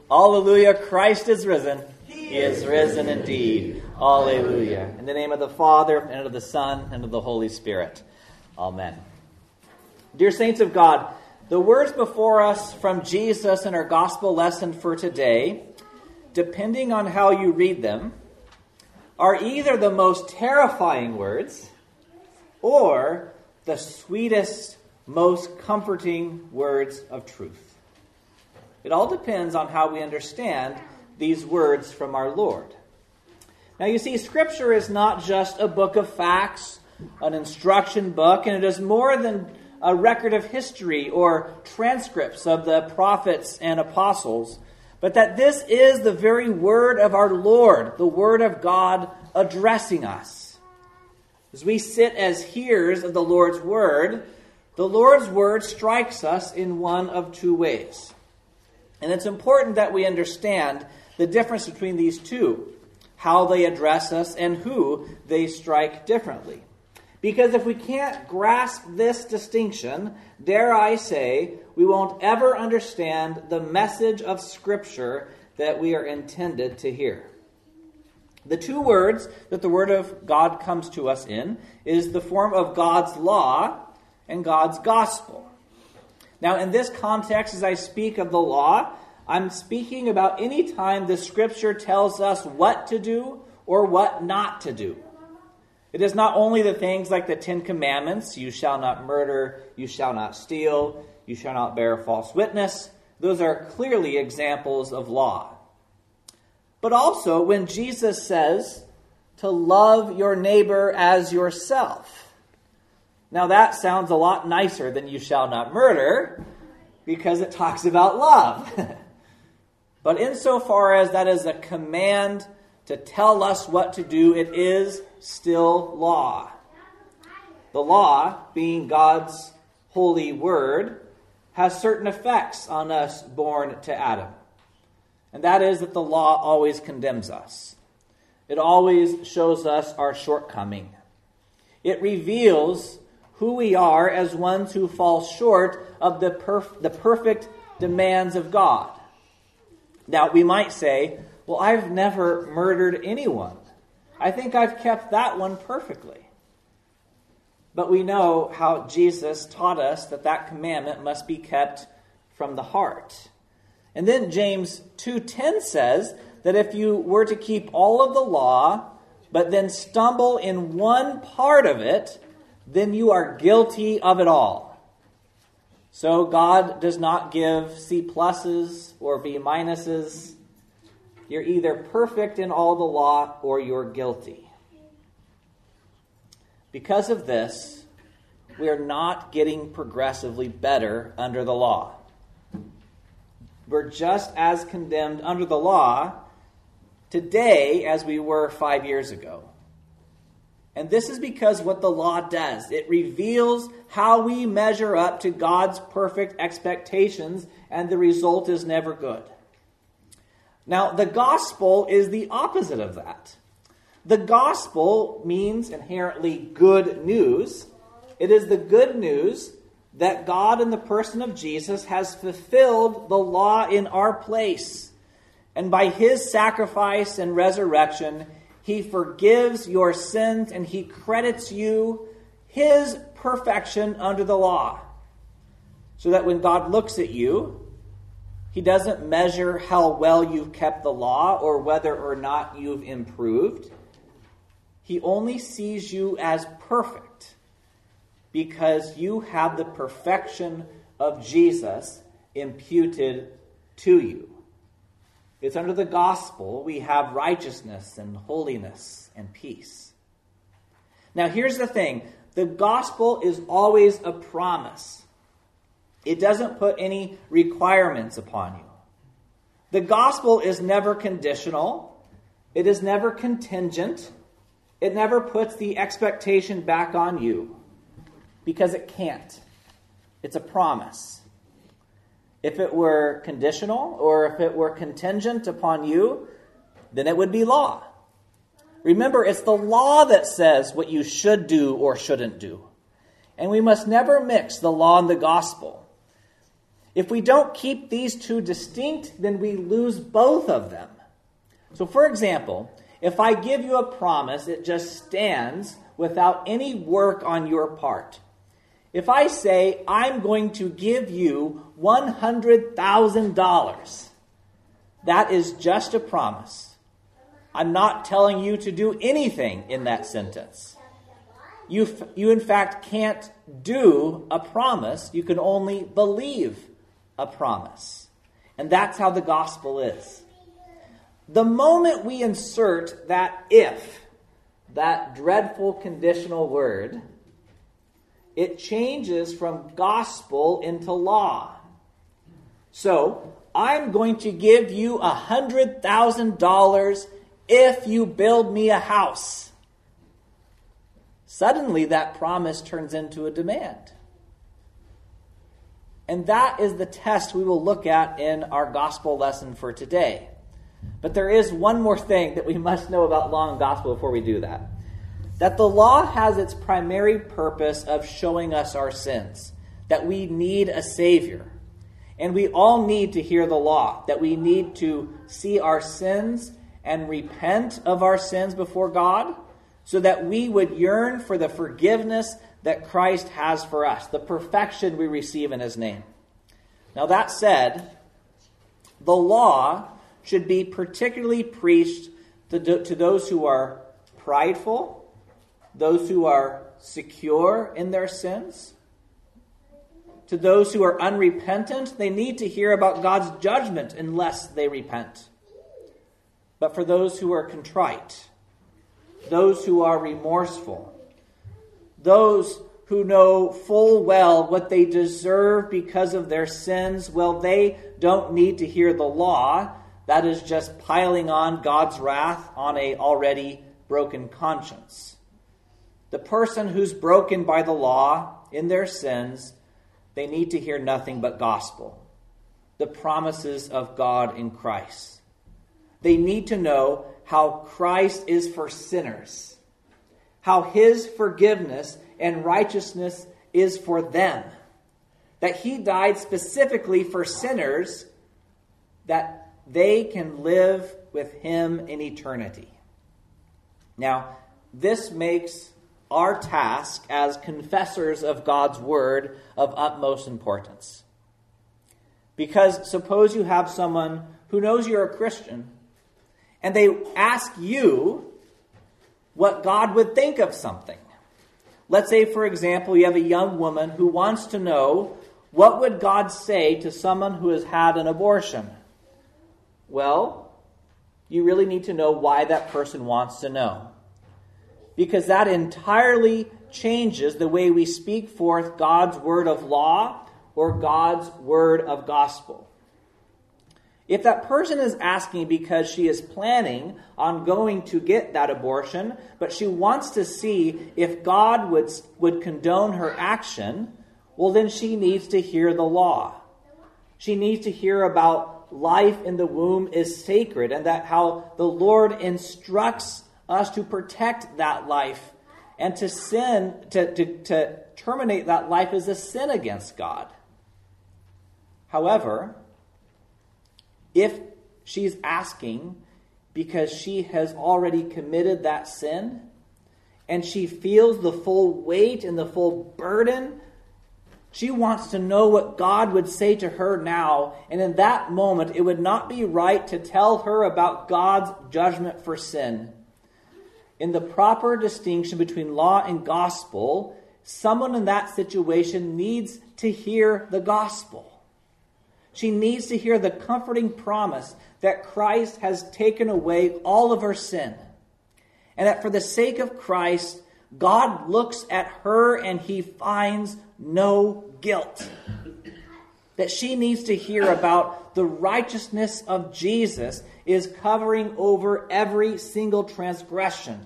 Alleluia, Christ is risen. He is risen indeed. Alleluia. In the name of the Father, and of the Son, and of the Holy Spirit. Amen. Dear saints of God, the words before us from Jesus in our gospel lesson for today, depending on how you read them, are either the most terrifying words or the sweetest, most comforting words of truth. It all depends on how we understand these words from our Lord. Now you see, Scripture is not just a book of facts, an instruction book, and it is more than a record of history or transcripts of the prophets and apostles, but that this is the very word of our Lord, the word of God addressing us. As we sit as hearers of the Lord's word strikes us in one of two ways. And it's important that we understand the difference between these two, how they address us and who they strike differently. Because if we can't grasp this distinction, dare I say, we won't ever understand the message of Scripture that we are intended to hear. The two words that the Word of God comes to us in is the form of God's law and God's gospel. Now, in this context, as I speak of the law, I'm speaking about any time the Scripture tells us what to do or what not to do. It is not only the things like the Ten Commandments, you shall not murder, you shall not steal, you shall not bear false witness. Those are clearly examples of law. But also when Jesus says to love your neighbor as yourself. Now that sounds a lot nicer than you shall not murder because it talks about love. But insofar as that is a command to tell us what to do, it is still law. The law, being God's holy word, has certain effects on us born to Adam. And that is that the law always condemns us. It always shows us our shortcoming. It reveals who we are as ones who fall short of the perfect demands of God. Now, we might say, well, I've never murdered anyone. I think I've kept that one perfectly. But we know how Jesus taught us that commandment must be kept from the heart. And then James 2:10 says that if you were to keep all of the law, but then stumble in one part of it, then you are guilty of it all. So God does not give C pluses or B minuses. You're either perfect in all the law or you're guilty. Because of this, we are not getting progressively better under the law. We're just as condemned under the law today as we were 5 years ago. And this is because what the law does. It reveals how we measure up to God's perfect expectations, and the result is never good. Now, the gospel is the opposite of that. The gospel means inherently good news. It is the good news that God in the person of Jesus has fulfilled the law in our place. And by his sacrifice and resurrection, he forgives your sins and he credits you his perfection under the law. So that when God looks at you, he doesn't measure how well you've kept the law or whether or not you've improved. He only sees you as perfect because you have the perfection of Jesus imputed to you. It's under the gospel we have righteousness and holiness and peace. Now here's the thing. The gospel is always a promise. It doesn't put any requirements upon you. The gospel is never conditional. It is never contingent. It never puts the expectation back on you because it can't. It's a promise. If it were conditional or if it were contingent upon you, then it would be law. Remember, it's the law that says what you should do or shouldn't do. And we must never mix the law and the gospel. If we don't keep these two distinct, then we lose both of them. So for example, if I give you a promise, it just stands without any work on your part. If I say, I'm going to give you $100,000, that is just a promise. I'm not telling you to do anything in that sentence. You in fact can't do a promise. You can only believe a promise. And that's how the gospel is. The moment we insert that if, that dreadful conditional word, it changes from gospel into law. So, I'm going to give you $100,000 if you build me a house. Suddenly that promise turns into a demand. And that is the test we will look at in our gospel lesson for today. But there is one more thing that we must know about law and gospel before we do that. That the law has its primary purpose of showing us our sins. That we need a Savior. And we all need to hear the law. That we need to see our sins and repent of our sins before God, so that we would yearn for the forgiveness that Christ has for us, the perfection we receive in His name. Now that said, the law should be particularly preached to those who are prideful, those who are secure in their sins. To those who are unrepentant, they need to hear about God's judgment unless they repent. But for those who are contrite, those who are remorseful, those who know full well what they deserve because of their sins, well, they don't need to hear the law. That is just piling on God's wrath on a already broken conscience. The person who's broken by the law in their sins, they need to hear nothing but gospel, the promises of God in Christ. They need to know how Christ is for sinners, how His forgiveness and righteousness is for them, that He died specifically for sinners, that they can live with Him in eternity. Now, this makes our task as confessors of God's Word of utmost importance. Because suppose you have someone who knows you're a Christian, and they ask you what God would think of something. Let's say, for example, you have a young woman who wants to know, what would God say to someone who has had an abortion? Well, you really need to know why that person wants to know. Because that entirely changes the way we speak forth God's word of law or God's word of gospel. If that person is asking because she is planning on going to get that abortion, but she wants to see if God would condone her action, well, then she needs to hear the law. She needs to hear about life in the womb is sacred, and that how the Lord instructs us to protect that life, and to terminate that life is a sin against God. However, if she's asking because she has already committed that sin, and she feels the full weight and the full burden, she wants to know what God would say to her now. And in that moment, it would not be right to tell her about God's judgment for sin. In the proper distinction between law and gospel, someone in that situation needs to hear the gospel. She needs to hear the comforting promise that Christ has taken away all of her sin. And that for the sake of Christ, God looks at her and He finds no guilt. That she needs to hear about the righteousness of Jesus is covering over every single transgression.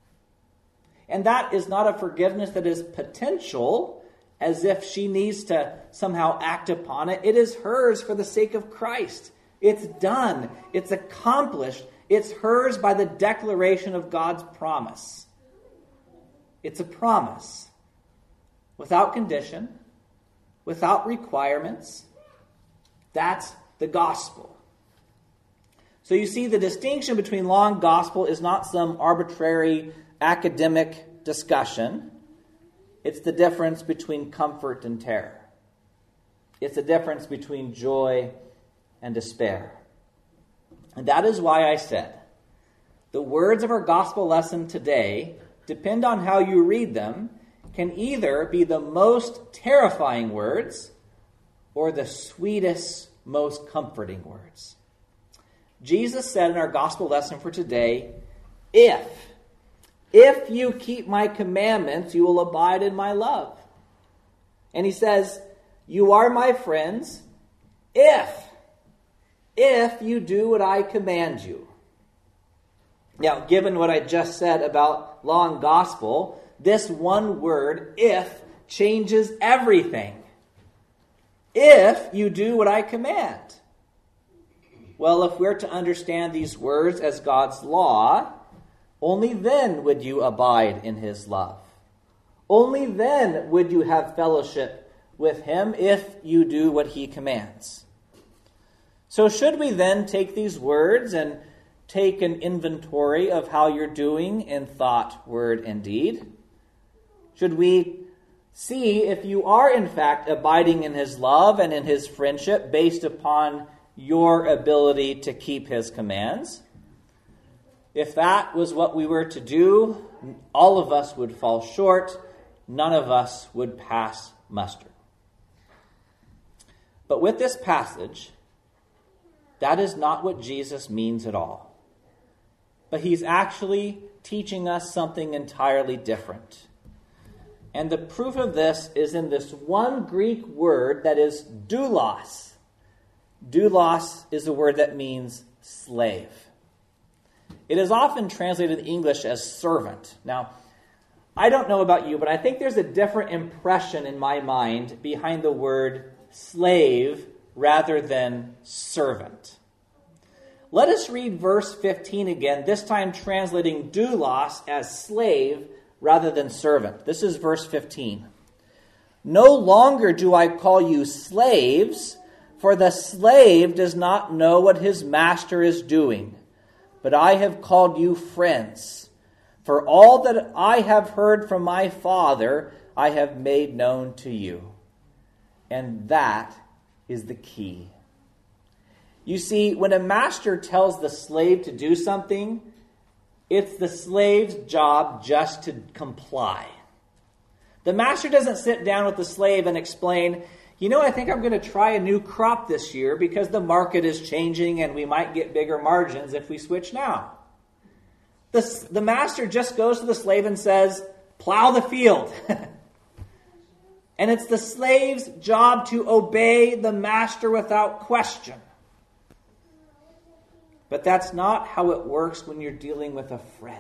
And that is not a forgiveness that is potential, as if she needs to somehow act upon it. It is hers for the sake of Christ. It's done. It's accomplished. It's hers by the declaration of God's promise. It's a promise without condition, without requirements, That's the gospel. So you see, the distinction between law and gospel is not some arbitrary academic discussion. It's the difference between comfort and terror. It's the difference between joy and despair. And that is why I said, the words of our gospel lesson today, depend on how you read them, can either be the most terrifying words or the sweetest, most comforting words. Jesus said in our gospel lesson for today, if you keep my commandments, you will abide in my love. And he says, you are my friends if you do what I command you. Now, given what I just said about law and gospel, this one word, if, changes everything. If you do what I command. Well, if we're to understand these words as God's law, only then would you abide in his love. Only then would you have fellowship with him if you do what he commands. So should we then take these words and take an inventory of how you're doing in thought, word, and deed? Should we see if you are in fact abiding in his love and in his friendship based upon your ability to keep his commands? If that was what we were to do, all of us would fall short. None of us would pass muster. But with this passage, that is not what Jesus means at all. But he's actually teaching us something entirely different. And the proof of this is in this one Greek word that is doulos. Doulos is a word that means slave. It is often translated in English as servant. Now, I don't know about you, but I think there's a different impression in my mind behind the word slave rather than servant. Let us read verse 15 again, this time translating doulos as slave rather than servant. This is verse 15. No longer do I call you slaves, for the slave does not know what his master is doing. But I have called you friends. For all that I have heard from my Father, I have made known to you. And that is the key. You see, when a master tells the slave to do something, it's the slave's job just to comply. The master doesn't sit down with the slave and explain, I think I'm going to try a new crop this year because the market is changing and we might get bigger margins if we switch now. The master just goes to the slave and says, plow the field. And it's the slave's job to obey the master without question. But that's not how it works when you're dealing with a friend.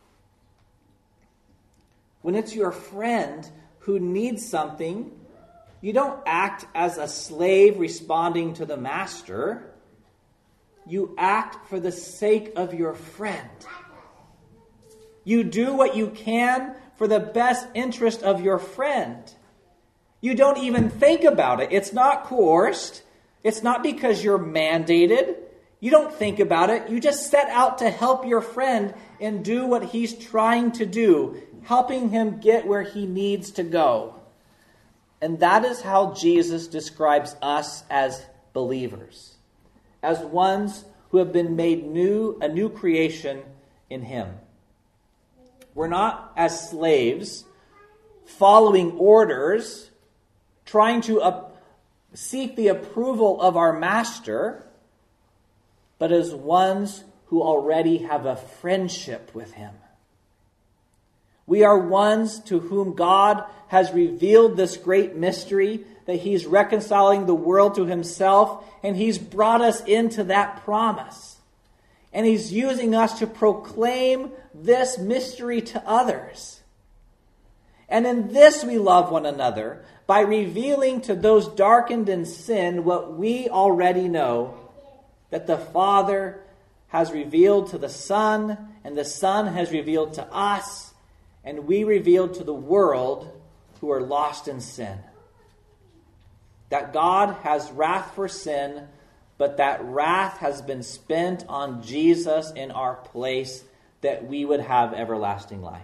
When it's your friend who needs something, you don't act as a slave responding to the master. You act for the sake of your friend. You do what you can for the best interest of your friend. You don't even think about it. It's not coerced. It's not because you're mandated. You don't think about it. You just set out to help your friend and do what he's trying to do, helping him get where he needs to go. And that is how Jesus describes us as believers, as ones who have been made new, a new creation in him. We're not as slaves following orders, trying to seek the approval of our master, but as ones who already have a friendship with him. We are ones to whom God has revealed this great mystery, that he's reconciling the world to himself, and he's brought us into that promise. And he's using us to proclaim this mystery to others. And in this we love one another, by revealing to those darkened in sin what we already know, that the Father has revealed to the Son, and the Son has revealed to us, and we revealed to the world who are lost in sin. that God has wrath for sin, but that wrath has been spent on Jesus in our place, that we would have everlasting life.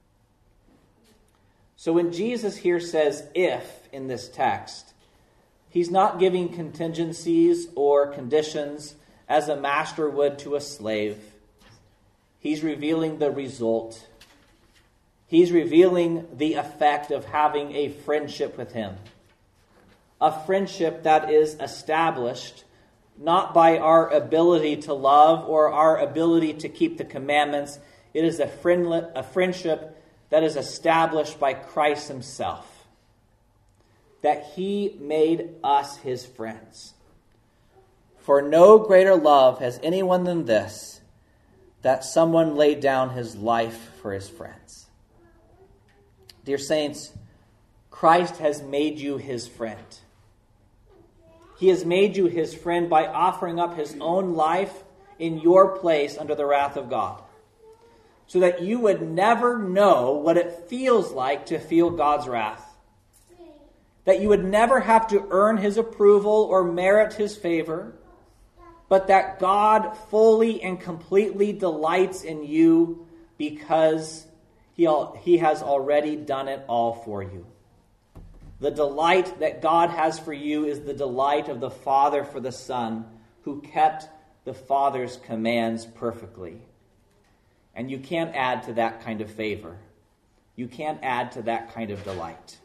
So when Jesus here says if in this text, he's not giving contingencies or conditions as a master would to a slave. He's revealing the result. He's revealing the effect of having a friendship with him. A friendship that is established not by our ability to love or our ability to keep the commandments. It is a friendship that is established by Christ himself. That he made us his friends. For no greater love has anyone than this, that someone laid down his life for his friends. Dear saints, Christ has made you his friend. He has made you his friend by offering up his own life in your place under the wrath of God, so that you would never know what it feels like to feel God's wrath, that you would never have to earn his approval or merit his favor, but that God fully and completely delights in you because he has already done it all for you. The delight that God has for you is the delight of the Father for the Son, who kept the Father's commands perfectly. And you can't add to that kind of favor. You can't add to that kind of delight.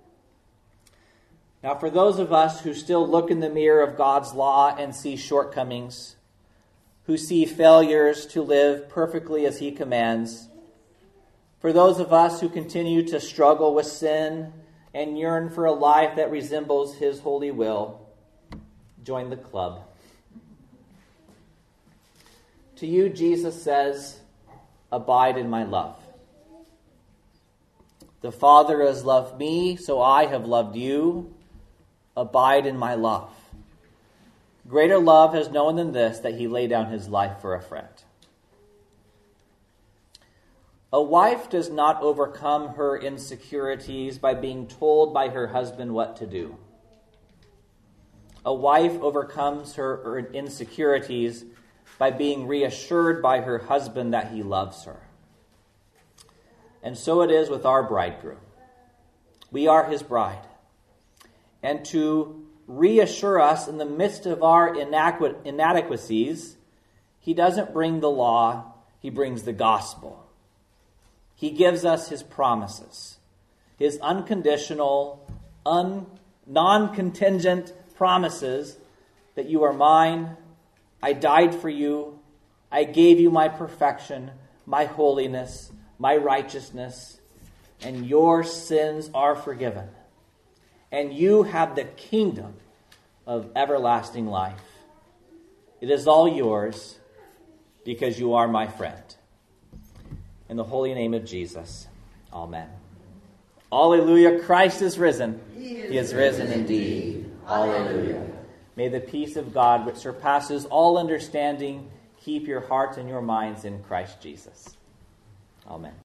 Now, for those of us who still look in the mirror of God's law and see shortcomings, who see failures to live perfectly as he commands, for those of us who continue to struggle with sin and yearn for a life that resembles his holy will, join the club. To you, Jesus says, abide in my love. The Father has loved me, so I have loved you. Abide in my love. Greater love has no one than this, that he lay down his life for a friend. A wife does not overcome her insecurities by being told by her husband what to do. A wife overcomes her insecurities by being reassured by her husband that he loves her. And so it is with our bridegroom. We are his bride. And to reassure us in the midst of our inadequacies, he doesn't bring the law, he brings the gospel. He gives us his promises, his unconditional, non-contingent promises that you are mine, I died for you, I gave you my perfection, my holiness, my righteousness, and your sins are forgiven. And you have the kingdom of everlasting life. It is all yours because you are my friend. In the holy name of Jesus, amen. Alleluia, Christ is risen. He is risen indeed. Alleluia. May the peace of God, which surpasses all understanding, keep your hearts and your minds in Christ Jesus. Amen.